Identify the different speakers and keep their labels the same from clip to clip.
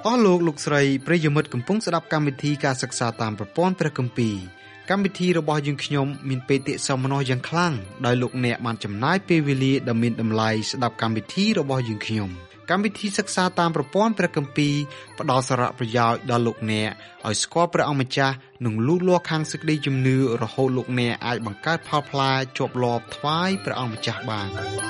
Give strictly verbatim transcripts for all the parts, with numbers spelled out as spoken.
Speaker 1: អស់លោកលោកស្រីប្រិយមិត្តកំពុងស្ដាប់កម្មវិធីការសិក្សាតាមប្រព័ន្ធព្រះគម្ពីរកម្មវិធីរបស់យើងខ្ញុំមានបេតិសោមនស្សយ៉ាងខ្លាំងដោយលោកអ្នកបានចំណាយពេលវេលាដ៏មានតម្លៃស្ដាប់កម្មវិធីរបស់យើងខ្ញុំកម្មវិធីសិក្សាតាមប្រព័ន្ធព្រះគម្ពីរផ្ដល់សារៈប្រយោជន៍ដល់លោកអ្នកឲ្យស្គាល់ព្រះអង្គម្ចាស់និងលូតលាស់ខាងសេចក្តីជំនឿរហូតលោកអ្នកអាចបង្កើតផលផ្លែជាប់លាប់ថ្វាយព្រះអង្គម្ចាស់បាន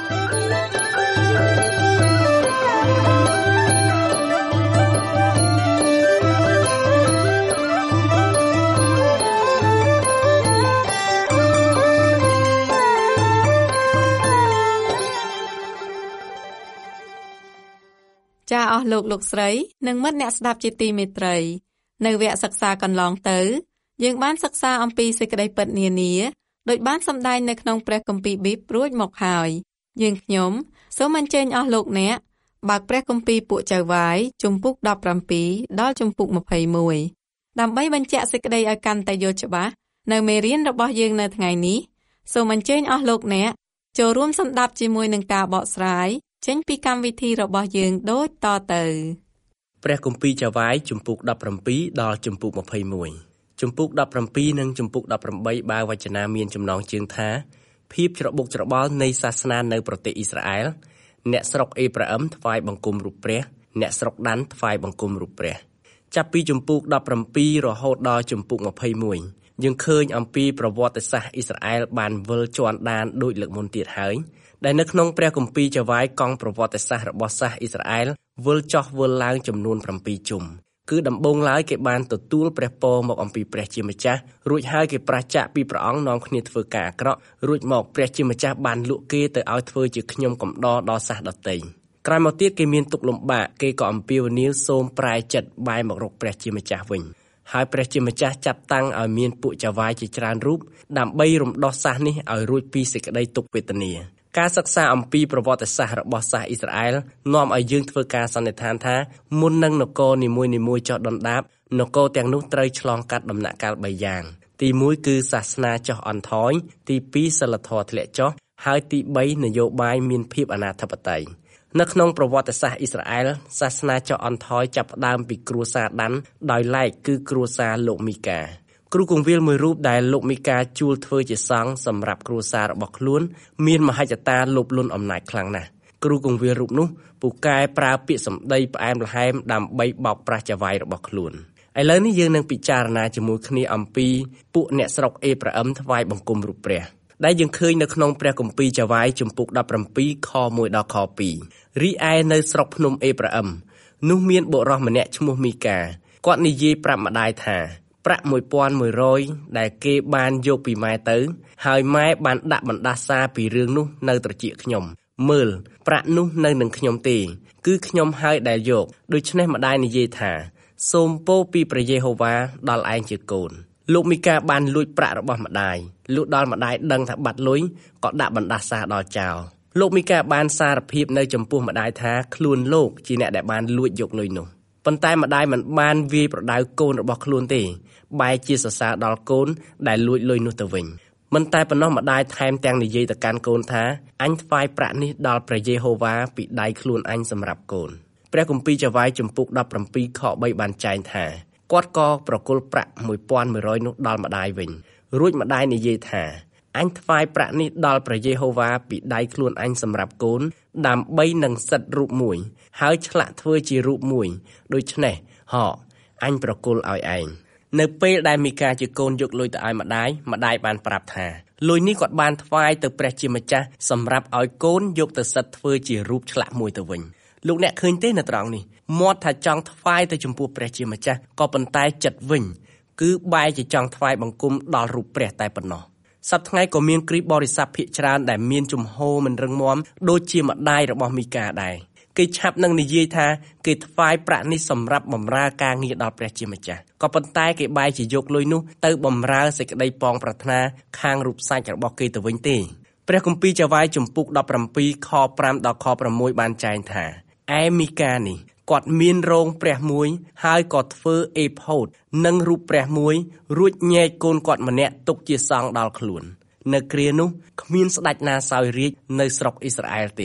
Speaker 2: ចាអស់លោកលោកស្រីនិងមិត្តអ្នកស្ដាប់ជាទីមេត្រីនៅវគ្គសិក្សាកន្លងទៅយើងបានសិក្សាអំពីសេចក្តីពិតនានាដោយបានសម្ដែងនៅក្នុងព្រះគម្ពីរប៊ីបរួចមកហើយយើងខ្ញុំសូមអញ្ជើញអស់លោកអ្នកបើកព្រះគម្ពីរពួកចៅវាយជំពូកដប់ប្រាំពីរដល់ជំពូកម្ភៃមួយដើម្បីបញ្ជាក់សេចក្តីឲ្យកាន់តែយល់ច្បាស់នៅមេរៀនរបស់យើងនៅថ្ងៃនេះសូមអញ្ជើញអស់លោកអ្នកចូលរួមស្ដាប់ជាមួយនឹងការបកស្រាយចេញពីកម្មវិធីរបស់យើងដូចតទៅ
Speaker 3: ព្រះគម្ពីរចៅវាយជំពូកដប់ប្រាំពីរដល់ជំពូកម្ភៃមួយជំពូកដប់ប្រាំពីរនិងជំពូកដប់ប្រាំបីបើវចនាមានចំណងជើងថាភាពច្របូកច្របល់នៃសាសនានៅប្រទេសអ៊ីស្រាអែលអ្នកស្រុកអេប្រាអឹមថ្វាយបង្គំរូបព្រះអ្នកស្រុកដានថ្វាយបង្គំរូបព្រះចាប់ពីជំពូកដប់ប្រាំពីររហូតដល់ជំពូកម្ភៃមួយយើងឃើញអំពីប្រវត្តិសាស្ត្រអ៊ីស្រាអែលបានវិលជាន់ដានដូចលើកមុនទៀតហើយដែលនៅក្នុងព្រះគម្ពីរចៅវាយកង់ប្រវត្តិសាស្ត្ររបស់សាសអ៊ីស្រាអែលវិលចុះវិលឡើងចំនួនប្រាំពីរជុំគឺដំបូងឡើយគេបានទទួលព្រះពរមកអំពីព្រះជាម្ចាស់រួចហើយគេប្រះចាកពីព្រះអង្គនាំគ្នាធ្វើការអាក្រក់រួចមកព្រះជាម្ចាស់បានលក់គេទៅឲ្យធ្វើជាខ្ញុំកំដរដល់សាសដទៃក្រោយមកទៀតគេមានទុក្ខលំបាកគេក៏អំពាវនាវសូមប្រែចិត្តបែរមករកព្រះជាម្ចាស់វិញហើយព្រះជាម្ចាស់ចាត់តាំងឲ្យមានពួកចៅវាយជាច្រើនរូបដើម្បីរំដោះសាសនេះឲ្យរួចពីសេចក្តីទុក្ខវេទនាការសិក្សាអំពីប្រវត្តិសាស្ត្ររបស់សាសអ៊ីស្រាអែលនាំឲ្យយើងធ្វើការសន្និដ្ឋានថាមុននឹងនគរនីមួយៗចុះដុនដាបនគរទាំងនោះត្រូវឆ្លងកាត់ដំណាក់កាលបីយ៉ាងទីមួយគឺសាសនាចុះអន់ថយទីពីរសិលធម៌ធ្លាក់ចុះហើយទីបីនយោបាយមានភាពអនាធិបតេយ្យនៅក្នុងប្រវត្តិសាស្ត្រអ៊ីស្រាអែលសាសនាចុះអន់ថយចាប់ផ្ដើមពីគ្រួសារដានដោយឡែកគឺគ្រួសារលោកមីកាគ្រូគង្វាលមួយរូបដែលលោកមីកាជួលធ្វើជាសង្ឃសម្រាប់គ្រួសាររបស់ខ្លួនមានមហិច្ឆតាលោភលន់អំណាចខ្លាំងណាស់គ្រូគង្វាលរូបនោះពូកែប្រើពាក្យសម្ដីផ្អែមល្ហែមដើម្បីបោកប្រាស់ចៅវាយរបស់ខ្លួនឥឡូវនេះយើងនឹងពិចារណាជាមួយគ្នាអំពីពួកអ្នកស្រុកអេប្រាអឹមថ្វាយបង្គំរូបព្រះដែលយើងឃើញនៅក្នុងព្រះគម្ពីរចៅវាយជំពូកដប់ប្រាំពីរខមួយដល់ខពីររីឯនៅស្រុកភ្នំអេប្រាអឹមនោះមានបុរសម្នាក់ឈ្មោះមីកាគាត់និយាយប្រាប់ម្ដាយថាប្រាក់មួយពាន់មួយរយដែលគេបានយកពីម៉ែទៅហើយម៉ែបានដាក់បណ្ដាសាពីរឿងនោះនៅត្រចៀកខ្ញុំមើលប្រាក់នោះនៅនឹងខ្ញុំទេគឺខ្ញុំហើយដែលយកដូច្នេះម្ដាយនិយាយថាសូមពរពីព្រះយេហូវ៉ាដល់ឯងជាកូនលោកមីកាបានលួចប្រាក់របស់ម្ដាយលុះដល់ម្ដាយដឹងថាបាត់លុយក៏ដាក់បណ្ដាសាដល់ចោលលោកមីកាបានសារភាពនៅចំពោះម្ដាយថាខ្លួនលោកជាអ្នកដែលបានលួចយកលុយនោះប៉ុន្តែម្ដាយមិនបានវាយប្រដៅកូនរបស់ខ្លួនទេបែរជាសរសើរដល់កូនដែលលួចលុយនោះទៅវិញមិនតែប៉ុណ្ណោះម្ដាយថែមទាំងនិយាយទៅកាន់កូនថាអញថ្វាយប្រាក់នេះដល់ព្រះយេហូវ៉ាពីដៃខ្លួនអញសម្រាប់កូនព្រះគម្ពីរចៅវាយជំពូកដប់ប្រាំពីរខបីបានចែងថាគាត់ក៏ប្រគល់ប្រាក់មួយពាន់មួយរយនោះដល់ម្ដាយវិញរួចម្ដាយនិយាយថាអញថ្វាយប្រាក់នេះដល់ព្រះយេហូវ៉ាពីដៃខ្លួនអញសម្រាប់កូនដើម្បីនឹងសិតរូបមួយហើយឆ្លាក់ធ្វើជារូបមួយដូច្នេះហោអញប្រគល់ឲ្យឯងនៅពេលដែលមីកាជាកូនយកលុយទៅឲ្យម្ដាយម្ដាយបានប្រាប់ថាលុយនេះគាត់បានថ្វាយទៅព្រះជាម្ចាស់សម្រាប់ឲ្យកូនយកទៅសិតធ្វើជារូបឆ្លាក់មួយទៅវិញលោកអ្នកឃើញទេនៅត្រង់នេះមាត់ថាចង់ថ្វាយទៅចំពោះព្រះជាម្ចាស់ក៏ប៉ុន្តែចិត្តវិញគឺបែរជាចង់ថ្វាយបង្គំដល់រូបព្រះតែប៉ុណ្ណោះសប្តាហ៍ថ្ងៃក៏មានគ្រីស្ទបរិស័ទភាគច្រើនដែលមានជំហរមិនរឹងមាំដូចជាម្ដាយរបស់មីកាដែរគេឆាប់នឹងនិយាយថាគេថ្វាយប្រាក់នេះសម្រាប់បម្រើការងារដល់ព្រះជាម្ចាស់ក៏ប៉ុន្តែគេបែរជាយកលុយនោះទៅបម្រើសេចក្តីប៉ងប្រាថ្នាខាងរូបសាច់របស់គេទៅវិញទេព្រះគម្ពីរចៅវាយជំពូកដប់ប្រាំពីរខប្រាំដល់ខប្រាំមួយបានចែងថាឯមីកានេះគាត់មានរោងព្រះមួយហើយក៏ធ្វើអេផូតនិងរូបព្រះមួយរួចញែកកូនគាត់ម្នាក់ទុកជាសង្ឃដល់ខ្លួននៅគ្រានោះគ្មានស្ដេចណាសោយរាជ្យនៅស្រុកអ៊ីស្រាអែលទេ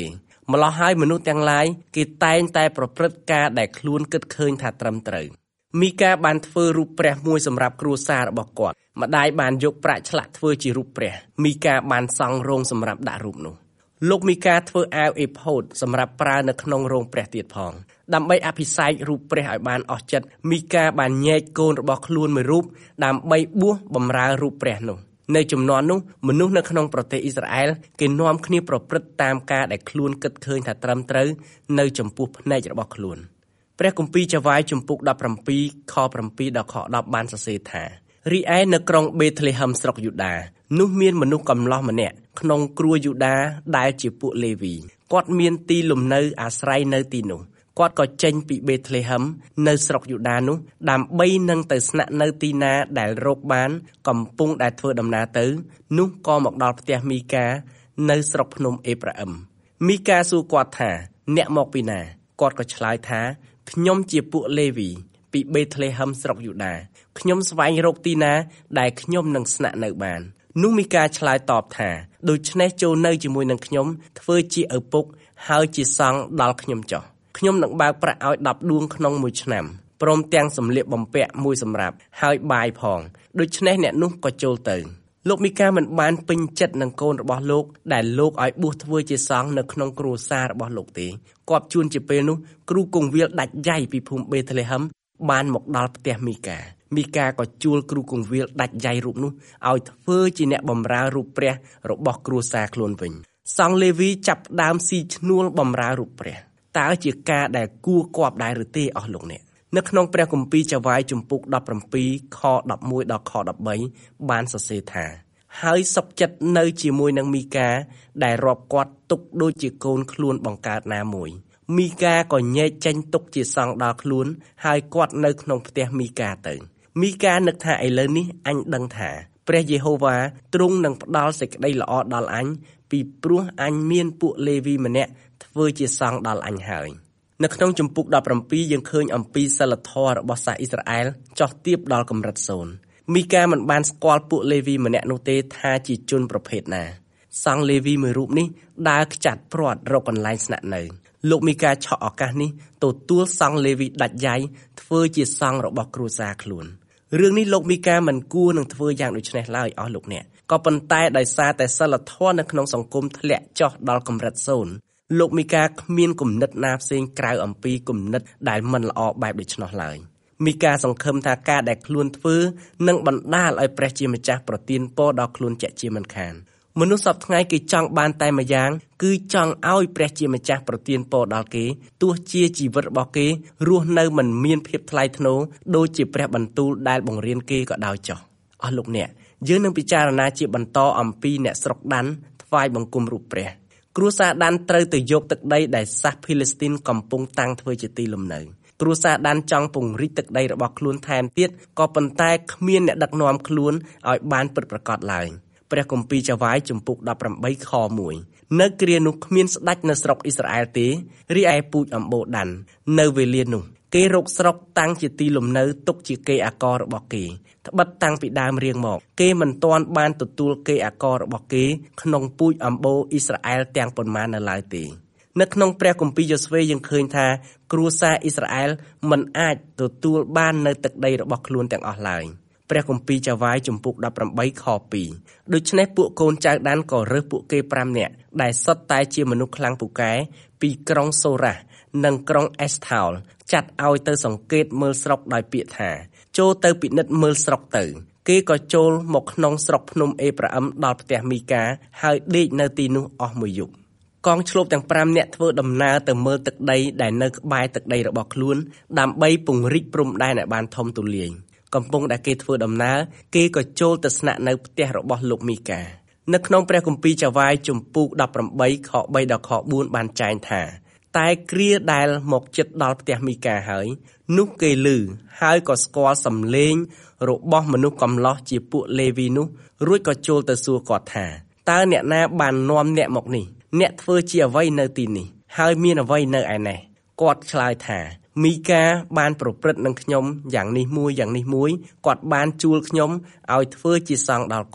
Speaker 3: ម្ល៉េះហើយមនុស្សទាំងឡាយគេតែងតែប្រព្រឹត្តការដែលខ្លួនគិតឃើញថាត្រឹមត្រូវមីកាបានធ្វើរូបព្រះមួយសម្រាប់គ្រួសាររបស់គាត់ម្ដាយបានយកប្រាក់ឆ្លាក់ធ្វើជារូបព្រះមីកាបានសង់រោងសម្រាប់ដាក់រូបនោះលោកមីកាធ្វើអាវអេផូតសម្រាប់ប្រើនៅក្នុងរោងព្រះទៀតផងដើម្បីអភិសេករូបព្រះឲ្យបានអស្ចារ្យមីកាបានញែកកូនរបស់ខ្លួនមួយរូបដើម្បីបួសបម្រើរូបព្រះនោះនៅជំនាន់នោះមនុស្សនៅក្នុងប្រទេសអ៊ីស្រាអែលគេនាំគ្នាប្រព្រឹត្តតាមការដែលខ្លួនគិតឃើញថាត្រឹមត្រូវនៅចំពោះភ្នែករបស់ខ្លួនព្រះគម្ពីរចវាយជំពូកដប់ប្រាំពីរខប្រាំពីរដល់ខដប់បានសរសេរថារីឯនៅក្រុងបេតលេហឹមស្រុកយូដានោះមានមនុស្សកំឡោះម្នាក់ក្នុងគ្រួយូដាដែលជាពួកលេវីគាត់មានទីលំនៅអាស្រ័យនៅទីនោះគាត់ក៏ចេញពីបេតលេហឹមនៅស្រុកយូដានោះដើម្បីនឹងទៅស្នាក់នៅទីណាដែលរកបានកំពុងដែលធ្វើដំណើរទៅនោះក៏មកដល់ផ្ទះមីកានៅស្រុកភ្នំអេប្រាអឹមមីកាសួរគាត់ថាអ្នកមកពីណាគាត់ក៏ឆ្លើយថាខ្ញុំជាពួកលេវីពីបេតលេហឹមស្រុកយូដាខ្ញុំស្វែងរកទីណាដែលខ្ញុំនឹងស្នាក់នៅបាននោះមីកាឆ្លើយតបថាដូច្នេះចូលនៅជាមួយនឹងខ្ញុំធ្វើជាឪពុកហើយជាសង្ឃដល់ខ្ញុំចុះខ្ញុំនឹងបើកប្រាក់ឲ្យដប់ដួងក្នុងមួយឆ្នាំព្រមទាំងសម្លៀកបំពាក់មួយសម្រាប់ហើយបាយផងដូច្នេះអ្នកនោះក៏ចូលទៅលោកមីកាមិនបានពេញចិត្តនឹងកូនរបស់លោកដែលលោកឲ្យបួសធ្វើជាសង្ឃនៅក្នុងគ្រួសាររបស់លោកទេគាត់ជួនជាពេលនោះគ្រូគង្វាលដាច់យ៉ៃពីភូមិបេតលេហឹមបានមកដល់ផ្ទះមីកាមីកាក៏ជួលគ្រូគង្វាលដាច់យ៉ៃរូបនោះឲ្យធ្វើជាអ្នកបម្រើរូបព្រះរបស់គ្រួសារខ្លួនវិញសង្ឃលេវីចាប់ផ្ដើមស៊ីឈ្នួលបម្រើរូបព្រះតើជាការដែលគួរគប់ដែរឬទេអស់លោកអ្នកនៅក្នុងព្រះគម្ពីរចវាយជំពូកដប់ប្រាំពីរខដប់មួយដល់ខដប់បីបានសរសេរថាហើយសុខចិត្តនៅជាមួយនឹងមីកាដែលរាប់គាត់ទុកដូចជាកូនខ្លួនបង្កើតណាមួយមីកាក៏ញែកចេញទុកជាសង្ឃដល់ខ្លួនហើយគាត់នៅក្នុងផ្ទះមីកាទៅមីកានឹកថាឥឡូវនេះអញដឹងថាព្រះយេហូវ៉ាទ្រង់នឹងផ្ដល់សេចក្តីល្អដល់អញពីព្រោះអញមានពួកលេវីម្នាក់ធ្វើជាសង្ឃដល់អញហើយនៅក្នុងជំពូកដប់ប្រាំពីរយើងឃើញអំពីសិលធម៌របស់សាសអ៊ីស្រាអែលចោះទាបដល់កម្រិតសូន្យមីកាមិនបានស្គាល់ពួកលេវីម្នាក់នោះទេថាជាជនប្រភេទណាសង្ឃលេវីមួយរូបនេះដើរខ្ចាត់ព្រាត់រកកន្លែងស្នាក់នៅលោកមីកាឆក់ឱកាសនេះទទួលសង្ឃលេវីដាច់យ៉ៃធ្វើជាសង្ឃរបស់គ្រួសារខ្លួនរឿងនេះលោកមីកាមិនគួរនឹងធ្វើយ៉ាងដូចនេះឡើយអស់លោកអ្នកក៏ប៉ុន្តែដោយសារតែសិលធម៌នៅក្នុងសង្គមធ្លាក់ចុះដល់កម្រិតសូន្យលោកមីកាគ្មានគំនិតណាផ្សេងក្រៅអំពីគំនិតដែលមិនល្អបែបដូច្នោះឡើយមីកាសង្ឃឹមថាការដែលខ្លួនធ្វើនឹងបណ្ដាលឲ្យព្រះជាម្ចាស់ប្រទានពរដល់ខ្លួនជាក់ជាមិនខានមនុស្សសពថ្ងៃគេចង់បានតែម្យ៉ាងគឺចង់ឲ្យព្រះជាម្ចាស់ប្រទានពរដល់គេទោះជាជីវិតរបស់គេរស់នៅមិនមានភាពថ្លៃថ្នូរដូចជាព្រះបន្ទូលដែលបង្រៀនគេក៏ដោយចុះអស់លោកអ្នកយើងនឹងពិចារណាជាបន្តអំពីអ្នកស្រុកដានថ្វាយបង្គំរូបព្រះគ្រួសារដានត្រូវទៅយកទឹកដីដែលសាសភីលីស្ទីនកំពុងតាំងធ្វើជាទីលំនៅគ្រួសារដានចង់ពង្រីកទឹកដីរបស់ខ្លួនថែមទៀតក៏ប៉ុន្តែគ្មានអ្នកដឹកនាំខ្លួនឲ្យបានពិតប្រាកដឡើយព្រះគម្ពីរចវាយជំពូកដប់ប្រាំបីខមួយនៅគ្រានោះគ្មានស្ដេចនៅស្រុកអ៊ីស្រាអែលទេរីឯពូជអម្បូដាននៅវេលានោះគេរកស្រុកតាំងជាទីលំនៅទុកជាគេអាកររបស់គេត្បិតតាំងពីដើមរៀងមកគេមិនទាន់បានទទួលគេអាកររបស់គេក្នុងពូជអម្បូអ៊ីស្រាអែលទាំងប៉ុន្មាននៅឡើយទេនៅក្នុងព្រះគម្ពីរយ៉ូស្វេយើងឃើញថាគ្រួសារអ៊ីស្រាអែលមិនអាចទទួលបាននៅទឹកដីរបស់ខ្លួនទាំងអស់ឡើយព្រះគម្ពីរចវាយជំពូកដប់ប្រាំបីខពីរដូច្នេះពួកកូនចៅដានក៏រើសពួកគេប្រាំនាក់ដែលសុទ្ធតែជាមនុស្សខ្លាំងពូកែពីក្រុងសូរ៉ាស់និងក្រុងអេសថោលចាត់ឲ្យទៅសង្កេតមើលស្រុកដោយពាក្យថាចូលទៅពិនិត្យមើលស្រុកទៅគេក៏ចូលមកក្នុងស្រុកភ្នំអេប្រាអឹមដល់ផ្ទះមីកាហើយដេកនៅទីនោះអស់មួយយប់កងឈ្លបទាំងប្រាំនាក់ធ្វើដំណើរទៅមើលទឹកដីដែលនៅក្បែរទឹកដីរបស់ខ្លួនដើម្បីពង្រីកព្រំដែនឲ្យបានធំទូលាយកំពុងតែគេធ្វើដំណើរគេក៏ចូលទៅស្នាក់នៅផ្ទះរបស់លោកមីកានៅក្នុងព្រះគម្ពីរចវាយជំពូកដប់ប្រាំបីខបីដល់ខបួនបានចែងថាតែគ្រាដែលមកជិតដល់ផ្ទះមីកាហើយនោះគេឮហើយក៏ស្គាល់សំឡេងរបស់មនុស្សកំឡោះជាពួកលេវីនោះរួចក៏ចូលទៅសួរគាត់ថាតើអ្នកណាបាននាំអ្នកមកនេះអ្នកធ្វើជាអ្វីនៅទីនេះហើយមានអ្វីនៅឯនេះគាត់ឆ្លើយថាមីកាបានប្រព្រឹត្តនឹងខ្ញុំយ៉ាងនេះមួយយ៉ាងនេះមួយគាត់បានជួលខ្ញុំឲ្យធ្វើជាសង្ឃដល់គាត់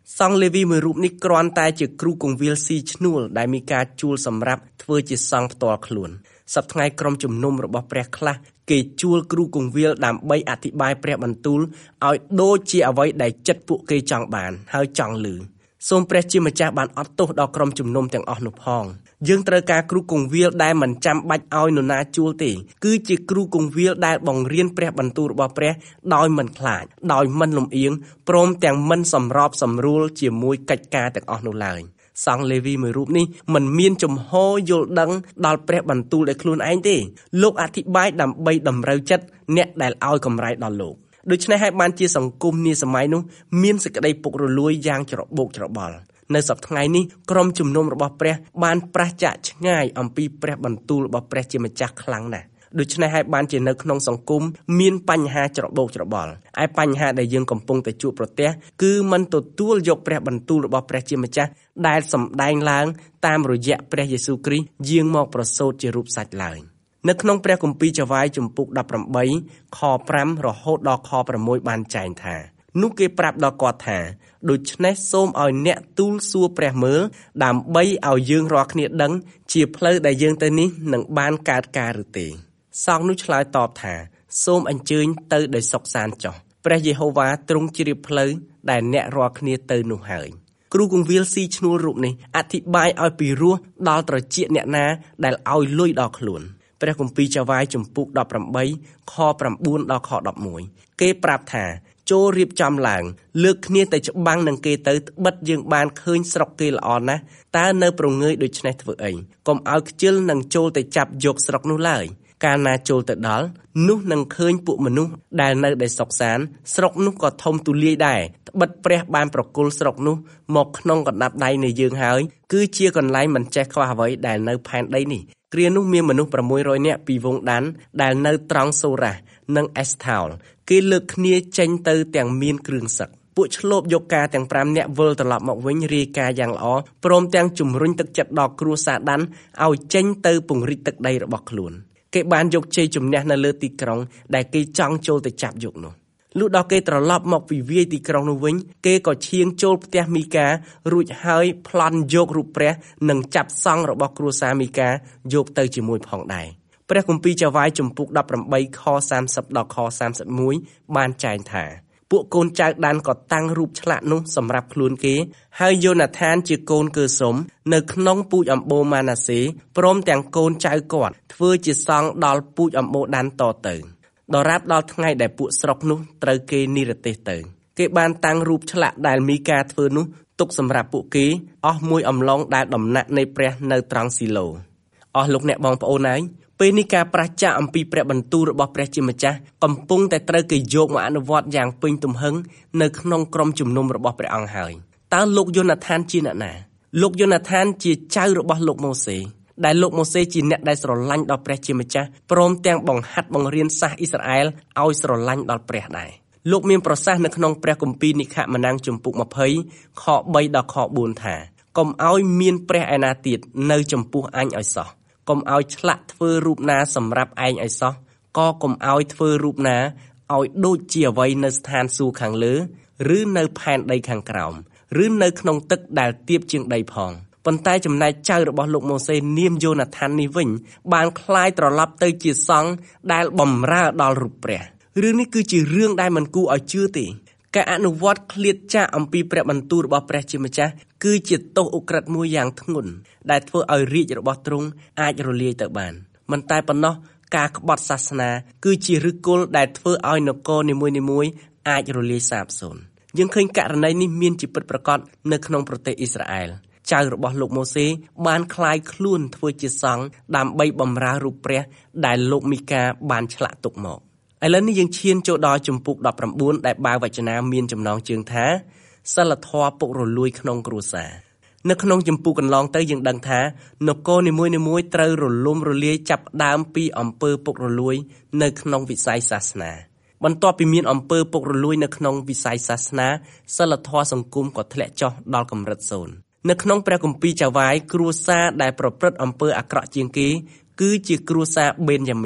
Speaker 3: សង្ឃលេវីមួយរូបនេះគ្រាន់តែជាគ្រូគង្វាលស៊ីឈ្នួលដែលមានការជួលសម្រាប់ធ្វើជាសង្ឃផ្ទាល់ខ្លួនសប្តាហ៍ថ្ងៃក្រុមជំនុំរបស់ព្រះខ្លះគេជួលគ្រូគង្វាលដើម្បីអធិប្បាយព្រះបន្ទូលឲ្យដូចជាអ្វីដែលចិត្តពួកគេចង់បានហើយចង់ឮសូមព្រះជាម្ចាស់បានអត់ទោសដល់ក្រុមជំនុំទាំងអស់នោះផងយើងត្រូវការគ្រូគង្វាលដែលមិនចាំបាច់ឲ្យនរណាជួលទេគឺជាគ្រូគង្វាលដែលបង្រៀនព្រះបន្ទូលរបស់ព្រះដោយមិនខ្លាចដោយមិនលំអៀងព្រមទាំងមិនសម្របសម្រួលជាមួយកិច្ចការទាំងអស់នោះឡើយសង្ឃលេវីមួយរូបនេះមិនមានចំហយល់ដឹងដល់ព្រះបន្ទូលដោយខ្លួនឯងទេលោកអធិប្បាយដើម្បីតម្រូវចិត្តអ្នកដែលឲ្យកម្រៃដល់លោកដូច្នេះហើយបានជាសង្គមនាសម័យនោះមានសេចក្តីពុករលួយយ៉ាងច្របូកច្របល់នៅសប្តាហ៍ថ្ងៃនេះក្រុមជំនុំរបស់ព្រះបានប្រះចាកឆ្ងាយអំពីព្រះបន្ទូលរបស់ព្រះជាម្ចាស់ខ្លាំងណាស់ដូច្នេះហើយបានជានៅក្នុងសង្គមមានបញ្ហាច្របូកច្របល់ឯបញ្ហាដែលយើងកំពុងតែជួបប្រទះគឺមិនទទួលយកព្រះបន្ទូលរបស់ព្រះជាម្ចាស់ដែលសម្ដែងឡើងតាមរយៈព្រះយេស៊ូវគ្រីស្ទយាងមកប្រសូតជារូបសាច់ឡើយនៅក្នុងព្រះគម្ពីរចវាយជំពូកដប់ប្រាំបីខប្រាំរហូតដល់ខប្រាំមួយបានចែងថានោះគេប្រាប់ដល់គាត់ថាដូច្នេះសូមឲ្យអ្នកទូលសួរព្រះមើលដើម្បីឲ្យយើងរាល់គ្នាដឹងជាផ្លូវដែលយើងទៅនេះនឹងបានកើតការឬទេសង្ឃនោះឆ្លើយតបថាសូមអញ្ជើញទៅដោយសុខសាន្តចុះព្រះយេហូវ៉ាទ្រង់ជ្រាបផ្លូវដែលអ្នករាល់គ្នាទៅនោះហើយគ្រូគង្វាលស៊ីឈ្នួលរូបនេះអធិប្បាយឲ្យពីរោះដល់ត្រចៀកអ្នកណាដែលឲ្យលុយដល់ខ្លួនព្រះគម្ពីរចវាយជំពូកដប់ប្រាំបីខប្រាំបួនដល់ខដប់មួយគេប្រាប់ថាចូលរៀបចំឡើងលើកគ្នាទៅច្បាំងនឹងគេទៅត្បិតយើងបានឃើញស្រុកគេល្អណាស់តើនៅប្រងើយដូច្នេះធ្វើអីកុំឲ្យខ្ជិលនឹងចូលទៅចាប់យកស្រុកនោះឡើយកាលណាចូលទៅដល់នោះនឹងឃើញពួកមនុស្សដែលនៅដែលសុខសាន្តស្រុកនោះក៏ធំទូលាយដែរត្បិតព្រះបានប្រគល់ស្រុកនោះមកក្នុងកណ្ដាប់ដៃនៃយើងហើយគឺជាកន្លែងមិនចេះខ្វះអ្វីដែលនៅផែនដីនេះគ្រានោះមានមនុស្សប្រាំមួយរយនាក់ពីវងដានដែលនៅត្រង់សូរ៉ានិងអេស្ថោលគេលើកគ្នាចេញទៅទាំងមានគ្រឿងសឹកពួកឆ្លូបយកការទាំងប្រាំនាក់វិលត្រឡប់មកវិញរាយការណ៍យ៉ាងល្អព្រមទាំងជំរុញទឹកចិត្តដល់គ្រួសារដានឲ្យចេញទៅពង្រីកទឹកដីរបស់ខ្លួនគេបានយកជ័យជំនះនៅលើទីក្រុងដែលគេចង់ចូលទៅចាប់យកនោះលុះដល់គេត្រឡប់មកពីវាយទីក្រុងនោះវិញគេក៏ឈៀងចូលផ្ទះមីការួចហើយប្លន់យករូបព្រះនិងចាប់សង្ឃរបស់គ្រួសារមីកាយកទៅជាមួយផងដែរព្រះគម្ពីរចវាយជំពូកដប់ប្រាំបីខសាមសិបដល់ខសាមសិបមួយបានចែងថាពួកកូនចៅដានក៏តាំងរូបឆ្លាក់នោះសម្រាប់ខ្លួនគេហើយយូណាថានជាកូនកើសុំនៅក្នុងពូជអម្បូរម៉ាណាសេព្រមទាំងកូនចៅគាត់ធ្វើជាសង្ឃដល់ពូជអម្បូរដានតទៅដរាបដល់ថ្ងៃដែលពួកស្រុកនោះត្រូវគេនិរទេសទៅគេបានតាំងរូបឆ្លាក់ដែលមីកាធ្វើនោះទុកសម្រាប់ពួកគេអស់មួយអំឡុងដែលដំណាក់នៃព្រះនៅត្រង់ស៊ីឡូអស់លោកអ្នកបងប្អូនហើយពេលនេះការប្រះចាកអំពីព្រះបន្ទូលរបស់ព្រះជាម្ចាស់កំពុងតែត្រូវគេយកមកអនុវត្តយ៉ាងពេញទំហឹងនៅក្នុងក្រុមជំនុំរបស់ព្រះអង្គហើយតើលោកយូណាថានជាអ្នកណាលោកយូណាថានជាចៅរបស់លោកម៉ូសេដែលលោកម៉ូសេជាអ្នកដែលស្រឡាញ់ដល់ព្រះជាម្ចាស់ព្រមទាំងបង្ហាត់បង្រៀនសាសអ៊ីស្រាអែលឲ្យស្រឡាញ់ដល់ព្រះដែរលោកមានប្រសាសន៍នៅក្នុងព្រះគម្ពីរនិខម៉ានាំងជំពូកម្ភៃខបីដល់ខបួនថាកុំឲ្យមានព្រះឯណាទៀតនៅចំពោះអញឲ្យសោះកុំឲ្យឆ្លាក់ធ្វើរូបណាសម្រាប់ឯងឲ្យសោះក៏កុំឲ្យធ្វើរូបណាឲ្យដូចជាអ្វីនៅស្ថានសួគ៌ខាងលើឬនៅផែនដីខាងក្រោមឬនៅក្នុងទឹកដែលទាបជាងដីផងប៉ុន្តែចំណែកចៅរបស់លោកម៉ូសេនាមយូណាថាននេះវិញបានคล้ายត្រឡប់ទៅជាសង្ឃដែលបម្រើដល់រូបព្រះរឿងនេះគឺជារឿងដែលមិនគួរឲ្យជឿទេការអនុវត្តឃ្លាតចាកអំពីព្រះបន្ទូលរបស់ព្រះជាម្ចាស់គឺជាទោសឧក្រិដ្ឋមួយយ៉ាងធ្ងន់ដែលធ្វើឲ្យរាជរបស់ទ្រង់អាចរលាយទៅបានមិនតែប៉ុណ្ណោះការក្បត់សាសនាគឺជាឫសគល់ដែលធ្វើឲ្យនគរនីមួយៗអាចរលាយសាបសូន្យយើងឃើញករណីនេះមានជាពិតប្រាកដនៅក្នុងប្រទេសអ៊ីស្រាអែលចៅរបស់លោកម៉ូសេបានคล้ายខ្លួនធ្វើជាសង្ឃដើម្បីបម្រើរូបព្រះដែលលោកមីកាបានឆ្លាក់ទុកមកឥឡូវនេះយើងឈានចូលដល់ជំពូកដប់ប្រាំបួនដែលបាវចនាមានចំណងជើងថាសិលធម៌ពុករលួយក្នុងគ្រួសារនៅក្នុងជំពូកកន្លងទៅយើងដឹងថានគរនីមួយៗត្រូវរលំរលាយចាប់ដើមពីអំពើពុករលួយនៅក្នុងវិស័យសាសនាបន្ទាប់ពីមានអំពើពុករលួយនៅក្នុងវិស័យសាសនាសិលធម៌សង្គមក៏ធ្លាក់ចុះដល់កម្រិតសូន្យនៅក្នុងព្រះគម្ពីរចវាយគ្រួសារដែលប្រព្រឹត្តអំពើអាក្រក់ជាងគេគឺជាគ្រួសារបេនយ៉ាមីន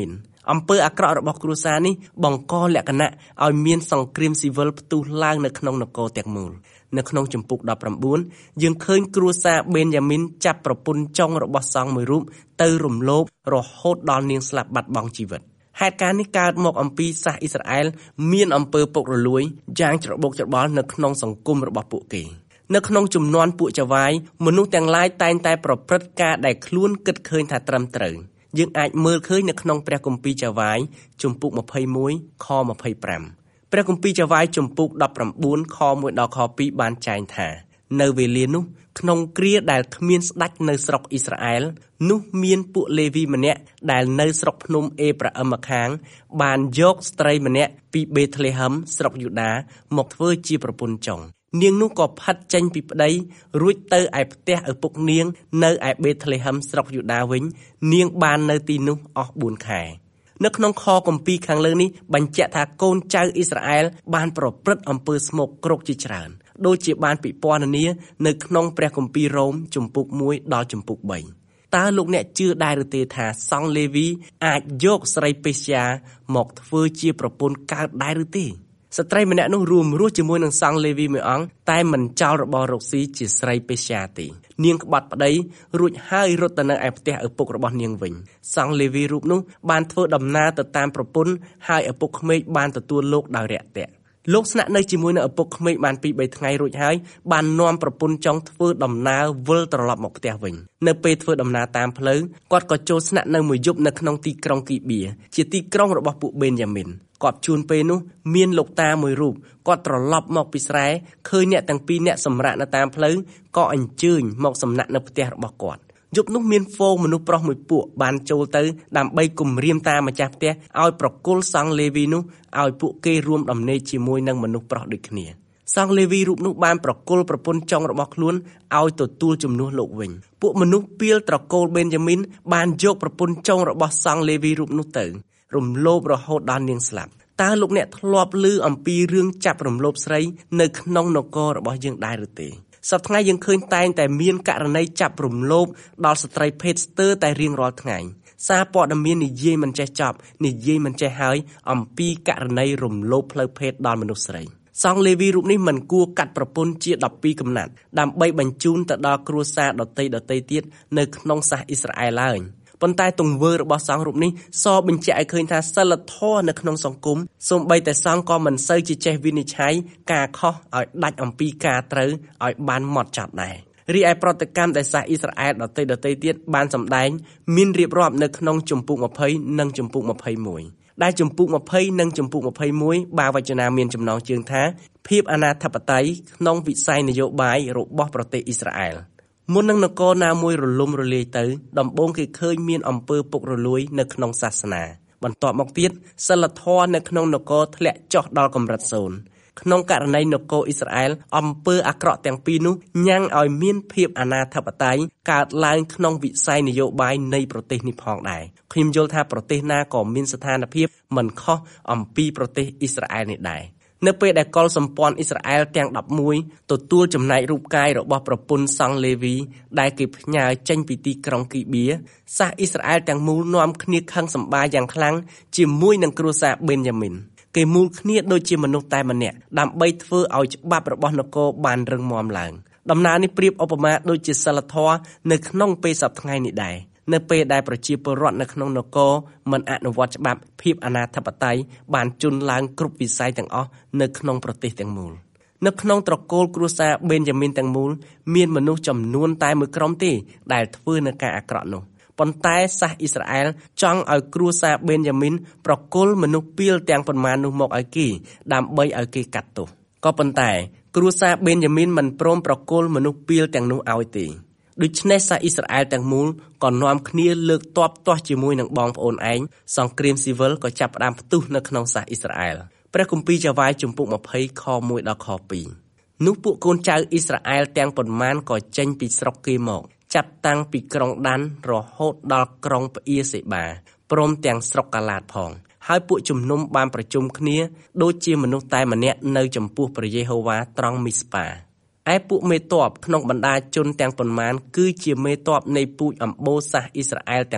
Speaker 3: អំពើអាក្រក់របស់គ្រួសារនេះបង្កលក្ខណៈឲ្យមានសង្គ្រាមស៊ីវិលផ្ទុះឡើងនៅក្នុងនគរទាំងមូលនៅក្នុងជំពូកដប់ប្រាំបួនយើងឃើញគ្រួសារបេនយ៉ាមីនចាប់ប្រពន្ធចុងរបស់សង្ឃមួយរូបទៅរំលោភរហូតដល់នាងស្លាប់បាត់បង់ជីវិតហេតុការណ៍នេះកើតមកអំពីសាសអ៊ីស្រាអែលមានអំពើពុករលួយយ៉ាងច្របូកច្របល់នៅក្នុងសង្គមរបស់ពួកគេនៅក្នុងជំនាន់ពួកចៅហ្វាយមនុស្សទាំងឡាយតែងតែប្រព្រឹត្តការដែលខ្លួនគិតឃើញថាត្រឹមត្រូវយើងអាចមើលឃើញនៅក្នុងព្រះគម្ពីរចៅហ្វាយជំពូកម្ភៃមួយខម្ភៃប្រាំព្រះគម្ពីរចៅហ្វាយជំពូកដប់ប្រាំបួនខមួយដល់ខពីរបានចែងថានៅវេលានោះក្នុងគ្រាដែលគ្មានស្ដេចនៅស្រុកអ៊ីស្រាអែលនោះមានពួកលេវីម្នាក់ដែលនៅស្រុកភ្នំអេប្រាអឹមម្ខាងបានយកស្ត្រីម្នាក់ពីបេតលេហឹមស្រុកយូដាមកធ្វើជាប្រពន្ធចុងនាងនោះក៏ផាត់ចេញពីប្តីរួចទៅឯផ្ទះឪពុកនាងនៅឯបេតលេហឹមស្រុកយូដាវិញនាងបាននៅទីនោះអស់បួនខែនៅក្នុងខគម្ពីរខាងលើនេះបញ្ជាក់ថាកូនចៅអ៊ីស្រាអែលបានប្រព្រឹត្តអំពើស្មោកគ្រោកជាច្រើនដូចជាបានពិពណ៌នានៅក្នុងព្រះគម្ពីររ៉ូមជំពូកមួយដល់ជំពូកបីតើលោកអ្នកជឿដែរឬទេថាសង្ឃលេវីអាចយកស្រីពេស្យាមកធ្វើជាប្រពន្ធកើតដែរឬទេស្ត្រីម្នាក់នោះរួមរស់ជាមួយនឹងសង្ឃលេវីមួយអង្គតែមិនចោលរបស់រកស៊ីជាស្រីពេស្យាទេនាងក្បត់ប្តីរួចហើយរត់ទៅនៅឯផ្ទះឪពុករបស់នាងវិញសង្ឃលេវីរូបនោះបានធ្វើដំណើរទៅតាមប្រពន្ធហើយឪពុកក្មេកបានទទួលលោកដោយរាក់ទាក់លោកស្នាក់នៅជាមួយនឹងឪពុកក្មេកបានពីរបីថ្ងៃរួចហើយបាននាំប្រពន្ធចុងធ្វើដំណើរវិលត្រឡប់មកផ្ទះវិញនៅពេលធ្វើដំណើរតាមផ្លូវគាត់ក៏ចូលស្នាក់នៅមួយយប់នៅក្នុងទីក្រុងគីបៀជាទីក្រុងរបស់ពួកបេនយ៉ាមីនគាត់ជួនពេលនោះមានលោកតាមួយរូបគាត់ត្រឡប់មកពីស្រែឃើញអ្នកទាំងពីរអ្នកសម្រាកនៅតាមផ្លូវក៏អញ្ជើញមកសំណាក់នៅផ្ទះរបស់គាត់យប់នោះមានហ្វូងមនុស្សប្រុសមួយពួកបានចូលទៅដើម្បីគំរាមតាមម្ចាស់ផ្ទះឲ្យប្រគល់សង្ឃលេវីនោះឲ្យពួកគេរួមដំណេកជាមួយនឹងមនុស្សប្រុសដូចគ្នាសង្ឃលេវីរូបនោះបានប្រគល់ប្រពន្ធចុងរបស់ខ្លួនឲ្យទទួលជំនួសលោកវិញពួកមនុស្សពាលត្រកូលបេនយ៉ាមីនបានយកប្រពន្ធចុងរបស់សង្ឃលេវីរូបនោះទៅរំលោភរហូតដល់នាងស្លាប់តើលោកអ្នកធ្លាប់ឮអំពីរឿងចាប់រំលោភស្រីនៅក្នុងនគររបស់យើងដែរឬទេសប្តាហ៍ថ្ងៃយើងឃើញតែងតែមានករណីចាប់រំលោភដល់ស្ត្រីភេទស្ទើរតែរៀងរាល់ថ្ងៃសារព័ត៌មាននិយាយមិនចេះចប់និយាយមិនចេះហើយអំពីករណីរំលោភផ្លូវភេទដល់មនុស្សស្រីសង្ឃលេវីរូបនេះមិនគួរកាត់ប្រពន្ធជាដប់ពីរកំណាត់ដើម្បីបញ្ជូនទៅដល់គ្រួសារដទៃដទៃទៀតនៅក្នុងសាសអ៊ីស្រាអែលឡើយប៉ុន្តែទង្វើរបស់សង្ឃរូបនេះសបញ្ជាក់ឲ្យឃើញថាសិលធម៌នៅក្នុងសង្គមសូម្បីតែសង្ឃក៏មិនសូវជាចេះវិនិច្ឆ័យការខុសឲ្យដាច់អំពីការត្រូវឲ្យបានហ្មត់ចត់ដែររីឯប្រតិកម្មដែលសាសអ៊ីស្រាអែលដទៃដទៃទៀតបានសម្ដែងមានរៀបរាប់នៅក្នុងជំពូកម្ភៃនិងជំពូកម្ភៃមួយដែលជំពូកម្ភៃនិងជំពូកម្ភៃមួយបាវចនាមានចំណងជើងថាភាពអនាធិបតេយ្យក្នុងវិស័យនយោបាយរបស់ប្រទេសអ៊ីស្រាអែលមុននឹងនគរណាមួយរលំរលាយទៅដំបូងគេឃើញមានអំពើពុករលួយនៅក្នុងសាសនាបន្ទាប់មកទៀតសិលធម៌នៅក្នុងនគរធ្លាក់ចុះដល់កម្រិតសូន្យក្នុងករណីនគរអ៊ីស្រាអែលអំពើអាក្រក់ទាំងពីរនោះញ៉ាំងឲ្យមានភាពអនាធិបតេយ្យកើតឡើងក្នុងវិស័យនយោបាយនៃប្រទេសនេះផងដែរខ្ញុំយល់ថាប្រទេសណាក៏មានស្ថានភាពមិនខុសអំពីប្រទេសអ៊ីស្រាអែលនេះដែរនៅពេលដែលកុលសម្ព័ន្ធអ៊ីស្រាអែលទាំងដប់មួយទទួលចំណែករូបកាយរបស់ប្រពន្ធសង្ឃលេវីដែលគេផ្ញើចេញពីទីក្រុងគីបៀសាសអ៊ីស្រាអែលទាំងមូលនាំគ្នាខឹងសម្បារយ៉ាងខ្លាំងជាមួយនឹងគ្រួសារបេនយ៉ាមីនគេមូលគ្នាដូចជាមនុស្សតែម្នាក់ដើម្បីធ្វើឲ្យច្បាប់របស់នគរបានរឹងមាំឡើងដំណើរនេះប្រៀបឧបមាដូចជាសិលធម៌នៅក្នុងពេលសប្តាហ៍ថ្ងៃនេះដែរនៅពេលដែលប្រជាពលរដ្ឋនៅក្នុងនគរមិនអនុវត្តច្បាប់ភាពអនាធិបតេយ្យបានជន់ឡើងគ្រប់វិស័យទាំងអស់នៅក្នុងប្រទេសទាំងមូលនៅក្នុងត្រកូលគ្រួសារបេនយ៉ាមីនទាំងមូលមានមនុស្សចំនួនតែមួយក្រុមទេដែលធ្វើនៅការអាក្រក់នោះប៉ុន្តែសាសអ៊ីស្រាអែលចង់ឲ្យគ្រួសារបេនយ៉ាមីនប្រគល់មនុស្សពាលទាំងប៉ុន្មាននោះមកឲ្យគេដើម្បីឲ្យគេកាត់ទោសក៏ប៉ុន្តែគ្រួសារបេនយ៉ាមីនមិនព្រមប្រគល់មនុស្សពាលទាំងនោះឲ្យទេដូច្នេះសាសអ៊ីស្រាអែលទាំងមូលក៏នាំគ្នាលើកទ័ពទាស់ជាមួយនឹងបងប្អូនឯងសង្គ្រាមស៊ីវិលក៏ចាប់ផ្ដើមផ្ទុះនៅក្នុងសាសអ៊ីស្រាអែលព្រះគម្ពីរចៅហ្វាយជំពូកម្ភៃខមួយដល់ខពីរនោះពួកកូនចៅអ៊ីស្រាអែលទាំងប៉ុន្មានក៏ចេញពីស្រុកគេមកចាប់តាំងពីក្រុងដានរហូតដល់ក្រុងផ្អៀសេបាព្រមទាំងស្រុកកាឡាតផងហើយពួកជំនុំបានប្រជុំគ្នាដូចជាមនុស្សតែម្នាក់នៅចំពោះព្រះយេហូវ៉ាត្រង់មីស្ប៉ាឯពួកមេទ័ពក្នុងបណ្ដាជនទាំងប៉ុន្មានគឺជាមេទ័ពនៃពូជអម្បូរសាសអ៊ីស្រាអែលទាំងអស់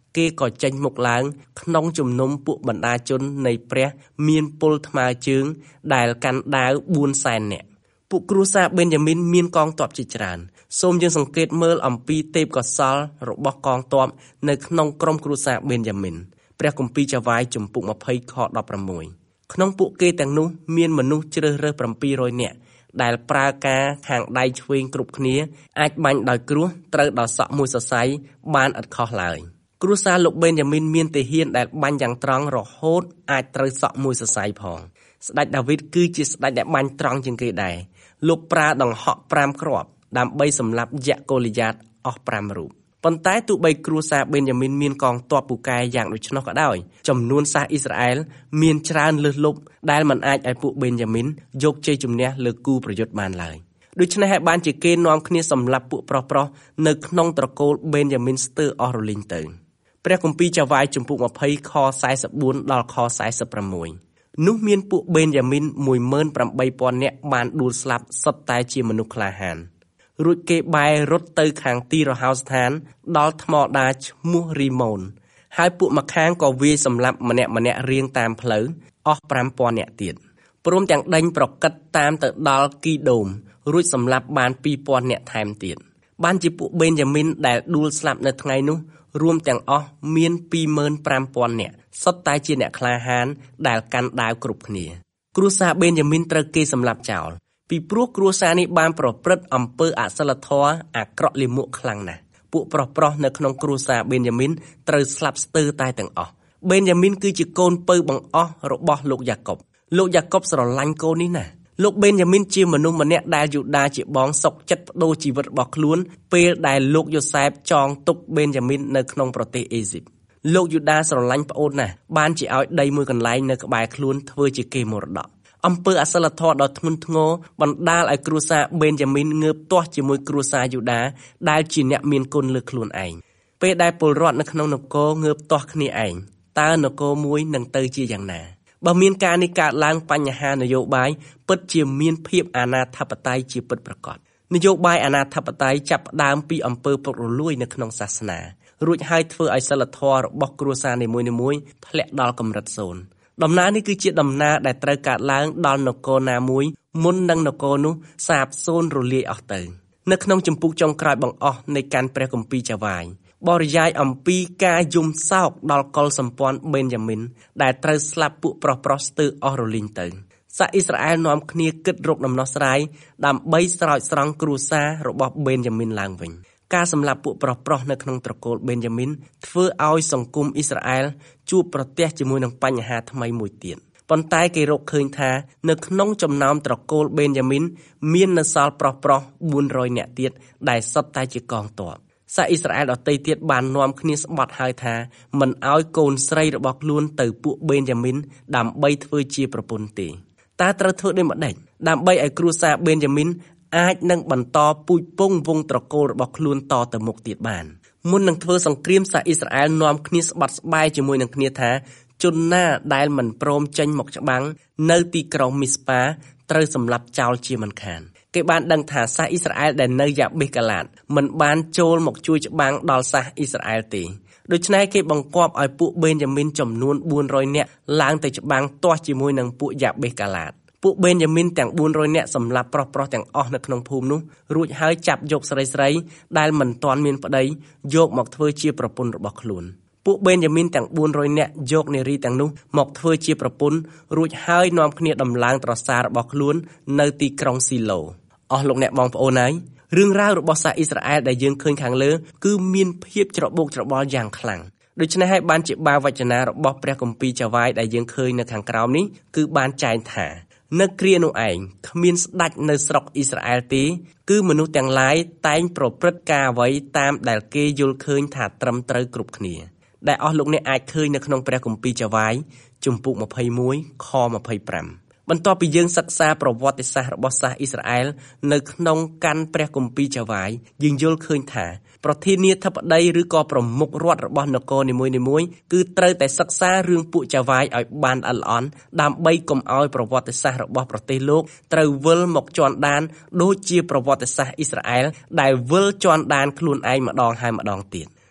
Speaker 3: គេក៏ចេញមុខឡើងក្នុងជំនុំពួកបណ្ដាជននៃព្រះមានពលថ្មើរជើងដែលកាន់ដាវបួនសែននាក់ពួកគ្រួសារបេនយ៉ាមីនមានកងទ័ពជាច្រើនសូមយើងសង្កេតមើលអំពីទេពកោសល្យរបស់កងទ័ពនៅក្នុងក្រុមគ្រួសារបេនយ៉ាមីនព្រះគម្ពីរចៅហ្វាយជំពូកยี่สิบខដប់ប្រាំមួយក្នុងពួកគេទាំងនោះមានមនុស្សជ្រើសរើសเจ็ดร้อยនាក់ដែលប្រើការខាងដៃឆ្វេងគ្រប់គ្នាអាចបាញ់ដោយគ្រួសត្រូវដល់សក់មួយសរសៃបានឥតខុសឡើយគ្រួសារលោកបេនយ៉ាមីនមានទាហានដែលបាញ់យ៉ាងត្រង់រហូតអាចត្រូវសក់មួយសរសៃផងស្ដេចដាវីតគឺជាស្ដេចដែលបាញ់ត្រង់ជាងគេដែរលោកប្រើដង្ហក់ប្រាំគ្រាប់ដើម្បីសម្លាប់យក្សកូលីយ៉ាតអស់ប្រាំរូបប៉ុន្តែទោះបីគ្រួសារបេនយ៉ាមីនមានកងទ័ពពូកែយ៉ាងដូច្នោះក៏ដោយចំនួនសាសអ៊ីស្រាអែលមានច្រើនលើសលប់ដែលមិនអាចឲ្យពួកបេនយ៉ាមីនយកជ័យជំនះលើគូប្រយុទ្ធបានឡើយដូច្នេះហើយបានជាគេនាំគ្នាសម្លាប់ពួកប្រុសៗនៅក្នុងត្រកូលបេនយ៉ាមីនស្ទើរអស់រលីងទៅព្រះគម្ពីរចៅហ្វាយជំពូកยี่สิบខสี่สิบสี่ដល់ខสี่สิบหกនោះមានពួកបេនយ៉ាមីនmột万八千នាក់បានដួលស្លាប់សុទ្ធតែជាមនុស្សក្លាហានរួចគេបែររត់ទៅខាងទីរហោស្ថានដល់ថ្មដាឈ្មោះរីម៉ូនហើយពួកម្ខាងក៏វាយសម្លាប់ម្នាក់ម្នាក់រៀងតាមផ្លូវអស់ប្រាំពាន់នាក់ទៀតព្រមទាំងដេញប្រកិតតាមទៅដល់គីដូមរួចសម្លាប់បានពីរពាន់នាក់ថែមទៀតបានជាពួកបេនយ៉ាមីនដែលដួលស្លាប់នៅថ្ងៃនោះរួមទាំងអស់មានពីរម៉ឺនប្រាំពាន់នាក់សុទ្ធតែជាអ្នកក្លាហានដែលកាន់ដាវគ្រប់គ្នាគ្រួសារបេនយ៉ាមីនត្រូវគេសម្លាប់ចោលពីព្រោះគ្រួសារនេះបានប្រព្រឹត្តអំពើអសិលធម៌អាក្រក់លាមកខ្លាំងណាស់ពួកប្រុសប្រុសនៅក្នុងគ្រួសារបេនយ៉ាមីនត្រូវស្លាប់ស្ទើរតែទាំងអស់បេនយ៉ាមីនគឺជាកូនពៅបង្អស់របស់លោកយ៉ាកុបលោកយ៉ាកុបស្រឡាញ់កូននេះណាស់លោកបេនយ៉ាមីនជាមនុស្សម្នាក់ដែលយូដាជាបងសុកចិត្តបដូរជីវិតរបស់ខ្លួនពេលដែលលោកយូសែបចងទុកបេនយ៉ាមីននៅក្នុងប្រទេសអេស៊ីបលោកយូដាស្រឡាញ់ប្អូនណាស់បានជាឲ្យដីមួយកន្លែងនៅក្បែរខ្លួនធ្វើជាកេរមរតកអំពើអសិលធម៌ដ៏ធ្ងន់ធ្ងរបណ្ដាលឲ្យគ្រួសារបេនយ៉ាមីនងើបទាស់ជាមួយគ្រួសារយូដាដែលជាអ្នកមានគុណលើខ្លួនឯងពេលដែលពលរដ្ឋនៅក្នុងនគรงើបទាស់គ្នាឯងតើនគរមួយនឹងទៅជាយ៉ាងណាបើមានការនេះកើតឡើងបញ្ហានយោបាយពិតជាមានភាពអាណាធិបតេយ្យជាពិតប្រាកដនយោបាយអាណាធិបតេយ្យចាប់ផ្ដើមពីអំពើពុករលួយនៅក្នុងសាសនារួចហើយធ្វើឲ្យសិលធម៌របស់គ្រួសារនីមួយៗធ្លាក់ដល់កម្រិតសូន្យដំណើរនេះគឺជាដំណើរដែលត្រូវកើតឡើងដល់នគរណាមួយមុននឹងនគរនោះសាបសូន្យរលាយអស់ទៅនៅក្នុងចម្ពោះចុងក្រោយបង្អស់នៃកាន់ព្រះគម្ពីរចៅហ្វាយបរិយាយអំពីការយំសោកដល់កុលសម្ព័ន្ធបេនយ៉ាមីនដែលត្រូវស្លាប់ពួកប្រុសប្រុសស្ទើរអស់រលីងទៅសាសអ៊ីស្រាអែលនាំគ្នាគិតរកដំណោះស្រាយដើម្បីស្រោចស្រង់គ្រួសាររបស់បេនយ៉ាមីនឡើងវិញការសម្លាប់ពួកប្រុសប្រុសនៅក្នុងត្រកូលបេនយ៉ាមីនធ្វើឲ្យសង្គមអ៊ីស្រាអែលជួបប្រទះជាមួយនឹងបញ្ហាថ្មីមួយទៀតប៉ុន្តែគេរកឃើញថានៅក្នុងចំណោមត្រកូលបេនយ៉ាមីនមាននៅសល់ប្រុសប្រុសបួនរយនាក់ទៀតដែលសុទ្ធតែជាកងទ័ពសាសអ៊ីស្រាអែលដទៃទៀតបាននាំគ្នាស្បត់ហើយថាមិនឲ្យកូនស្រីរបស់ខ្លួនទៅពួកបេនយ៉ាមីនដើម្បីធ្វើជាប្រពន្ធទេតើត្រូវធ្វើដូចម្តេចដើម្បីឲ្យគ្រួសារបេនយ៉ាមីនអាចនឹងបន្តពូជពង្សវងត្រកូលរបស់ខ្លួនតទៅមុខទៀតបានមុននឹងធ្វើសង្គ្រាមសាសអ៊ីស្រាអែលនាំគ្នាស្បាត់ស្បាយជាមួយនឹងគ្នាថាជនណាដែលមិនព្រមចេញមកច្បាំងនៅទីក្រុងមីស្ប៉ាត្រូវសម្លាប់ចោលជាមិនខានគេបានដឹងថាសាសអ៊ីស្រាអែលដែលនៅយ៉ាបេសកាឡាតមិនបានចូលមកជួយច្បាំងដល់សាសអ៊ីស្រាអែលទេដូច្នេះគេបង្គាប់ឲ្យពួកបេនយ៉ាមីនចំនួនបួនរយនាក់ឡើងទៅច្បាំងទាស់ជាមួយនឹងពួកយ៉ាបេសកាឡាតពួកបេនយ៉ាមីនទាំងបួនរយនាក់សម្លាប់ប្រុសប្រុសទាំងអស់នៅក្នុងភូមិនោះរួចហើយចាប់យកស្រីស្រីដែលមិនទាន់មានប្តីយកមកធ្វើជាប្រពន្ធរបស់ខ្លួនពួកបេនយ៉ាមីនទាំងបួនរយនាក់យកនារីទាំងនោះមកធ្វើជាប្រពន្ធរួចហើយនាំគ្នាដំឡើងត្រសាររបស់ខ្លួននៅទីក្រុងស៊ីឡូអស់លោកអ្នកបងប្អូនហើយរឿងរ៉ាវរបស់សាសអ៊ីស្រាអែលដែលយើងឃើញខាងលើគឺមានភាពច្របូកច្របល់យ៉ាងខ្លាំងដូច្នេះហើយបានជាបាវវចនារបស់ព្រះគម្ពីរចៅហ្វាយដែលយើងឃើញនៅខាងក្រោមនេះគឺបានចែងថានៅគ្រានោះឯងគ្មានស្ដេចនៅស្រុកអ៊ីស្រាអែលទេគឺមនុស្សទាំងឡាយតែងប្រព្រឹត្តការអ្វីតាមដែលគេយល់ឃើញថាត្រឹមត្រូវគ្រប់គ្នាដែលអស់លោកអ្នកអាចឃើញនៅក្នុងព្រះគម្ពីរចៅហ្វាយជំពូកยี่สิบเอ็ดខยี่สิบห้าបន្ទាប់ពីយើងសិក្សាប្រវត្តិសាស្ត្ររបស់សាសអ៊ីស្រាអែលនៅក្នុងកាន់ព្រះគម្ពីរចៅហ្វាយយើងយល់ឃើញថាប្រធានាធិបតីឬក៏ប្រមុខរដ្ឋរបស់នគរនីមួយៗគឺត្រូវតែសិក្សារឿងពួកចៅហ្វាយឲ្យបានល្អិតល្អន់ដើម្បីកុំឲ្យប្រវត្តិសាស្ត្ររបស់ប្រទេសលោកត្រូវវិលមកជន់ដានដូចជាប្រវត្តិសាស្ត្រអ៊ីស្រាអែលដែលវិលជន់ដានខ្លួនឯងម្ដងហើយម្ដងទៀត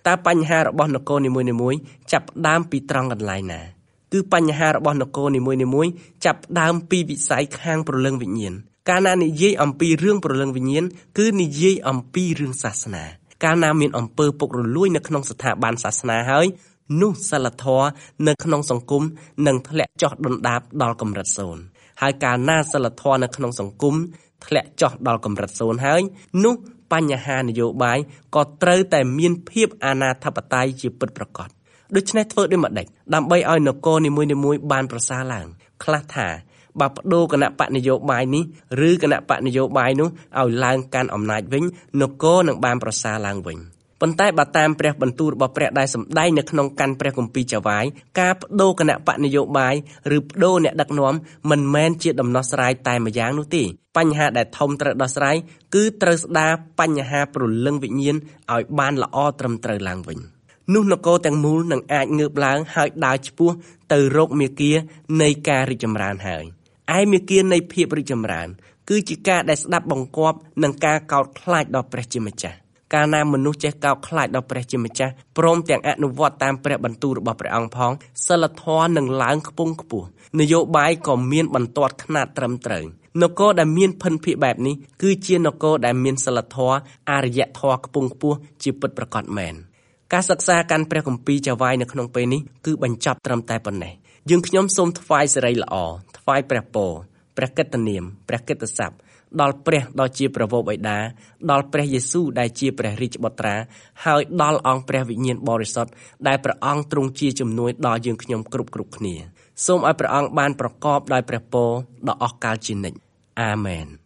Speaker 3: តើបញ្ហារបស់នគរនីមួយៗចាប់ផ្ដើមពីត្រង់កន្លែងណាគឺបញ្ហារបស់នគរនីមួយៗចាប់ផ្ដើមពីវិស័យខាងព្រលឹងវិញ្ញាណកាលណានិយាយអំពីរឿងព្រលឹងវិញ្ញាណគឺនិយាយអំពីរឿងសាសនាកាលណាមានអំពើពុករលួយនៅក្នុងស្ថាប័នសាសនាហើយនោះសិលធម៌នៅក្នុងសង្គមនឹងធ្លាក់ចុះដុនដាបដល់កម្រិតសូន្យហើយកាលណាសិលធម៌នៅក្នុងសង្គមធ្លាក់ចុះដល់កម្រិតសូន្យហើយនោះបញ្ហានយោបាយក៏ត្រូវតែមានភាពអនាធិបតេយ្យជាពិតប្រាកដដូច្នេះធ្វើដូចម្តេចដើម្បីឲ្យនគរនីមួយៗបានប្រសើរឡើងខ្លះថាបើបដូរគណៈបកនយោបាយនេះឬគណៈបកនយោបាយនោះឲ្យឡើងកាន់អំណាចវិញនគរនឹងបានប្រសើរឡើងវិញប៉ុន្តែបើតាមព្រះបន្ទូលរបស់ព្រះដែលសម្ដែងនៅក្នុងកាន់ព្រះគម្ពីរចៅហ្វាយការបដូរគណៈបកនយោបាយឬបដូរអ្នកដឹកនាំមិនមែនជាដំណោះស្រាយតែម្យ៉ាងនោះទេបញ្ហាដែលធំត្រូវដោះស្រាយគឺត្រូវស្ដារបញ្ហាព្រលឹងវិញ្ញាណឲ្យបានល្អត្រឹមត្រូវឡើងវិញនោះនគរទាំងមូលនឹងអាចងើបឡើងហើយដើរឆ្ពោះទៅរកមាគ៌ានៃការរីកចម្រើនហើយឯមាគ៌ានៃភាពរីកចម្រើនគឺជាការដែលស្ដាប់បង្គាប់និងការកោតខ្លាចដល់ព្រះជាម្ចាស់កាលណាមនុស្សចេះកោតខ្លាចដល់ព្រះជាម្ចាស់ព្រមទាំងអនុវត្តតាមព្រះបន្ទូលរបស់ព្រះអង្គផងសិលធម៌នឹងឡើងខ្ពង់ខ្ពស់នយោបាយក៏មានបន្ទាត់ខ្នាតត្រឹមត្រូវនគរដែលមានភិនភាគបែបនេះគឺជានគរដែលមានសិលធម៌អរិយធម៌ខ្ពង់ខ្ពស់ជាពិតប្រាកដមែនការសិក្សាកាន់ព្រះគម្ពីរចៅហ្វាយនៅក្នុងពេលនេះគឺបញ្ចប់ត្រឹមតែប៉ុណ្ណេះយើងខ្ញុំសូមថ្វាយសិរីល្អថ្វាយព្រះពរព្រះកិត្តិនាមព្រះកិត្តិស័ព្ទដល់ព្រះដ៏ជាព្រះវរបិតាដល់ព្រះយេស៊ូវដែលជាព្រះរាជបុត្រាហើយដល់អង្គព្រះវិញ្ញាណបរិសុទ្ធដែលព្រះអង្គទ្រង់ជាជំនួយដល់យើងខ្ញុំគ្រប់គ្រប់គ្នាសូមឲ្យព្រះអង្គបានប្រកបដោយព្រះពរដ៏អស់កលជានិច្ចអាមែន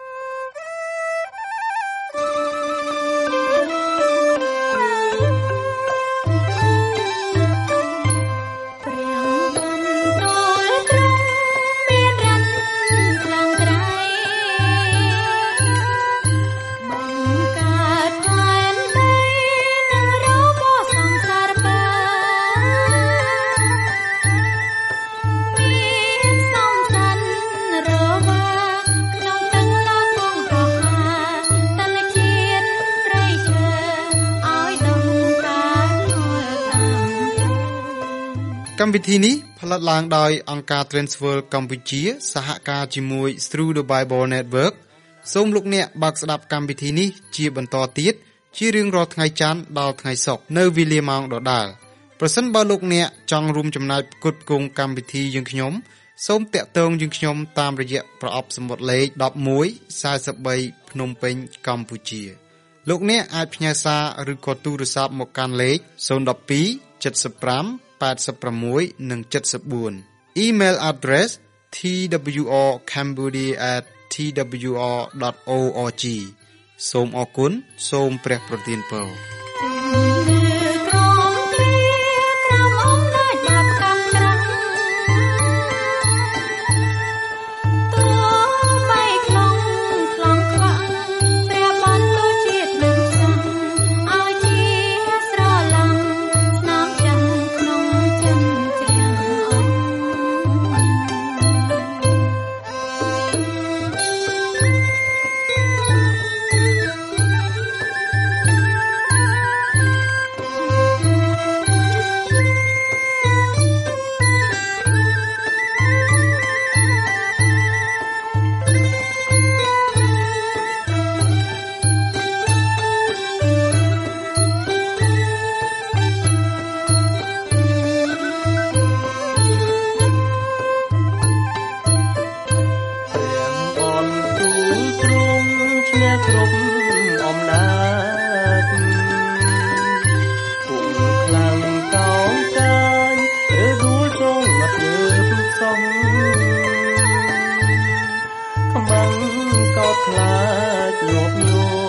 Speaker 1: កម្មវិធីនេះផលិតឡើងដោយអង្គការ Transworld កម្ពុជាសហការជាមួយ Through the Bible Network សូមលោកអ្នកបើកស្ដាប់កម្មវិធីនេះជាបន្តទៀតជារៀងរាល់ថ្ងៃច័ន្ទដល់ថ្ងៃសុក្រនៅវេលាម៉ោងដដែលប្រសិនបើលោកអ្នកចង់រួមចំណែកផ្គត់ផ្គង់កម្មវិធីយើងខ្ញុំសូមតាក់ទងយើងខ្ញុំតាមរយៈប្រអប់សំបុត្រលេខដប់មួយ សែនសាបីភ្នំពេញកម្ពុជាលោកអ្នកអាចផ្ញើសារឬក៏ទូរស័ព្ទមកកាន់លេខศูนย์ หนึ่ง สอง เจ็ด ห้า แปด หก និង เจ็ด สี่ Email address t w r cambodia at t w r dot org សូមអរគុណសូមព្រះប្រទានពរ
Speaker 3: ខ្លាំងកោតខ្លាចញាប់ញ័រ